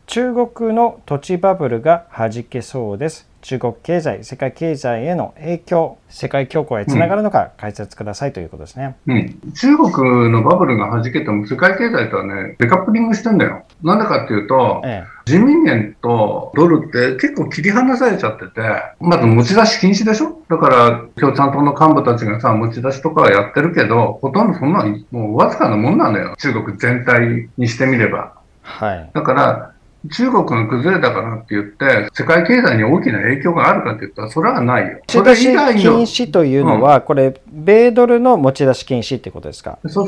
中国の土地バブルが弾けそうです。中国経済、世界経済への影響、世界恐慌へつながるのか解説くださいということですね。 中国のバブルが弾けても世界経済とはね、デカップリングしてんだよ。なんでかっていうと、人民元とドルって結構切り離されちゃってて、まず持ち出し禁止でしょ。だから共産党の幹部たちがさ、持ち出しとかはやってるけど、ほとんどそんなのもうわずかなもんなのよ。中国全体にしてみれば。だから中国が崩れたからって言って、世界経済に大きな影響があるかって言ったら、それはないよ。 持ち出し禁止というのは、これ、米ドルの持ち出し禁止ってことですか？ そう。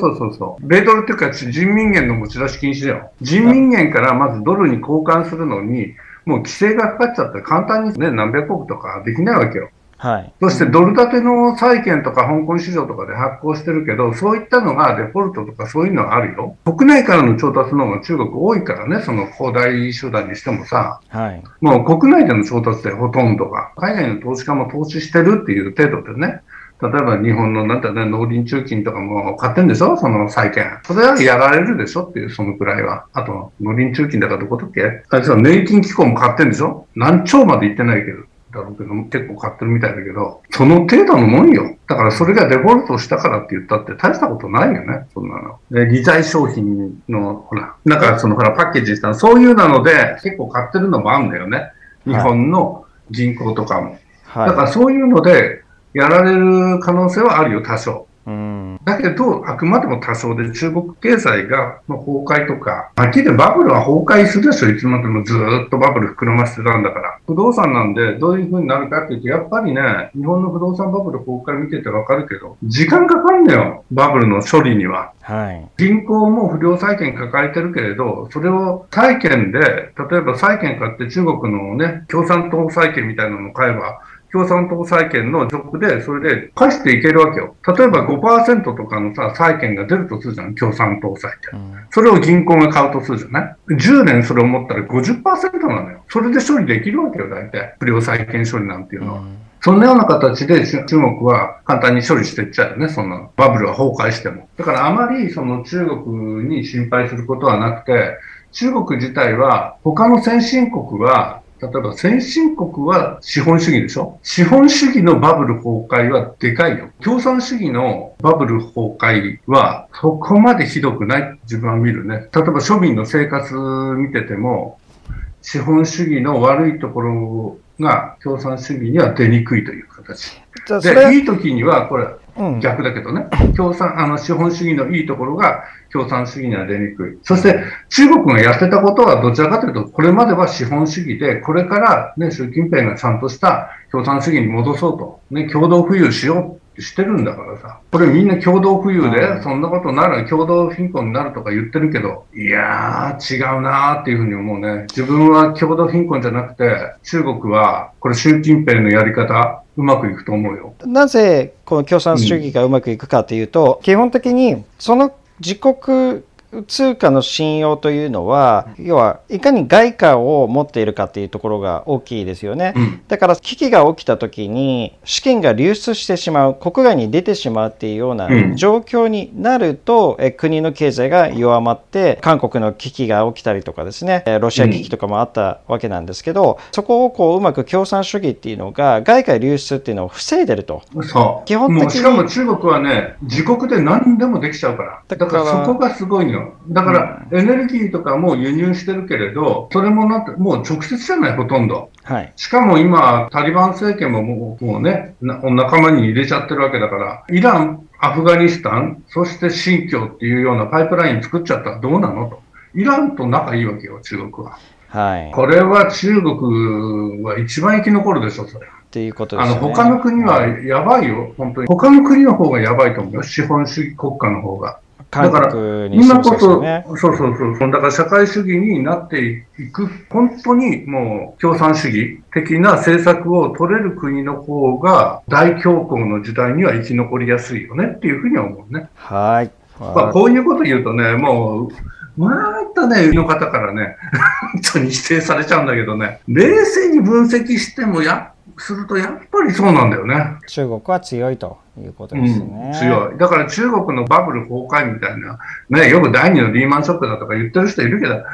米ドルっていうか、人民元の持ち出し禁止だよ。人民元からまずドルに交換するのに、もう規制がかかっちゃって簡単にね、何百億とかできないわけよ。そしてドル建ての債券とか香港市場とかで発行してるけど、そういったのがデフォルトとかそういうのがあるよ。国内からの調達の方が中国多いからね、その恒大集団にしてもさ、もう国内での調達でほとんどが、海外の投資家も投資してるっていう程度でね、例えば日本の農林中金とかも買ってんでしょ、その債券。それはやられるでしょっていう、そのくらいは。あと、農林中金だからどこだっけ？年金機構も買ってんでしょ？何兆まで言ってないけど。だろうけど、結構買ってるみたいだけど、その程度のもんよ。だからそれがデフォルトしたからって言ったって大したことないよね、そんなの。理財商品の、ほら、パッケージしたの、そういうなので結構買ってるのもあるんだよね。日本の銀行とかも。だからそういうのでやられる可能性はあるよ、多少。だけど、あくまでも多少で中国経済が崩壊とか、はっきり言ってバブルは崩壊するでしょ、いつまでもずーっとバブル膨らませてたんだから。不動産なんでどういう風になるかっていうと、やっぱりね、日本の不動産バブル崩壊見ててわかるけど、時間かかるんだよ、バブルの処理には。銀行も不良債権抱えてるけれど、それを債券で、例えば債券買って中国のね、共産党債券みたいなのを買えば、共産党債券のジョブで、それで返していけるわけよ。例えば 5% とかのさ、債券が出るとするじゃん、共産党債券。それを銀行が買うとするじゃない。10年それを持ったら 50% なのよ。それで処理できるわけよ、大体。不良債権処理なんていうのは。そんなような形で中国は簡単に処理していっちゃうよね、そんなバブルは崩壊しても。だからあまりその中国に心配することはなくて、中国自体は他の先進国は、例えば先進国は資本主義でしょ。資本主義のバブル崩壊はでかいよ。共産主義のバブル崩壊はそこまでひどくない自分は見るね。例えば庶民の生活見てても、資本主義の悪いところが共産主義には出にくいという形。で、いい時にはこれ逆だけどね、資本主義のいいところが共産主義には出にくい。そして中国がやってたことはどちらかというと、これまでは資本主義で、これからね、習近平がちゃんとした共産主義に戻そうと、ね、共同富裕しようってしてるんだからさ、これみんな共同富裕で、そんなことなら共同貧困になるとか言ってるけど、いやー、違うなーっていうふうに思うね。自分は共同貧困じゃなくて、中国は、これ習近平のやり方、うまくいくと思うよ。 なぜこの共産主義がうまくいくかというと、基本的にその自国通貨の信用というのは、要はいかに外貨を持っているかというところが大きいですよね。だから危機が起きた時に資金が流出してしまう、国外に出てしまうっていうような状況になると、国の経済が弱まって韓国の危機が起きたりとかですね、ロシア危機とかもあったわけなんですけど、そこをうまく共産主義っていうのが外貨流出っていうのを防いでると。 基本的にしかも中国はね、自国で何でもできちゃうから。だからそこがすごいの。だからエネルギーとかも輸入してるけれど、それももう直接じゃない、ほとんど。しかも今、タリバン政権ももうね、仲間に入れちゃってるわけだから、イラン、アフガニスタン、そして新疆っていうようなパイプライン作っちゃったらどうなのと。イランと仲いいわけよ、中国は。これは中国は一番生き残るでしょ、それ。 っていうことですね。 他の国はやばいよ、本当に。他の国の方がやばいと思うよ、資本主義国家の方が。だから今こそ、だから社会主義になっていく、本当にもう共産主義的な政策を取れる国の方が大恐慌の時代には生き残りやすいよねっていうふうには思うね。こういうこと言うとね、もう、またね、上の方からね、本当に否定されちゃうんだけどね、冷静に分析してもするとやっぱりそうなんだよね。 中国は強いということですね。 強い。だから中国のバブル崩壊みたいな、ね、よく第二のリーマンショックだとか言ってる人いるけど、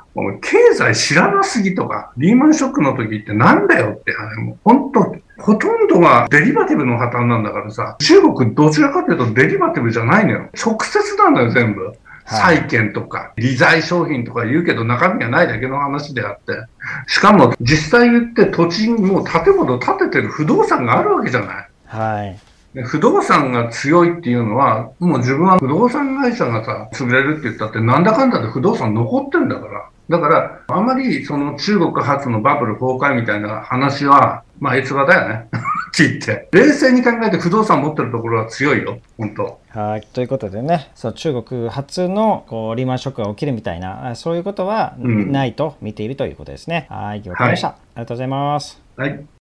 経済知らなすぎとか、リーマンショックの時ってなんだよって、もう本当、ほとんどがデリバティブの破綻なんだからさ、中国どちらかというとデリバティブじゃないのよ。直接なんだよ、全部。債券とか、利財商品とか言うけど中身がないだけの話であって。しかも実際言って土地にもう建物建ててる不動産があるわけじゃない。 はい。 不動産が強いっていうのは、もう自分は不動産会社がさ、潰れるって言ったって、なんだかんだで不動産残ってんだから。だから、あまりその中国発のバブル崩壊みたいな話は、まあ、逸話だよね。聞いて。冷静に考えて不動産持ってるところは強いよ、本当。 はい。ということでね、そう中国発のリーマンショックが起きるみたいな、そういうことはないと見ているということですね。はい。わかりました。ありがとうございます。 はい。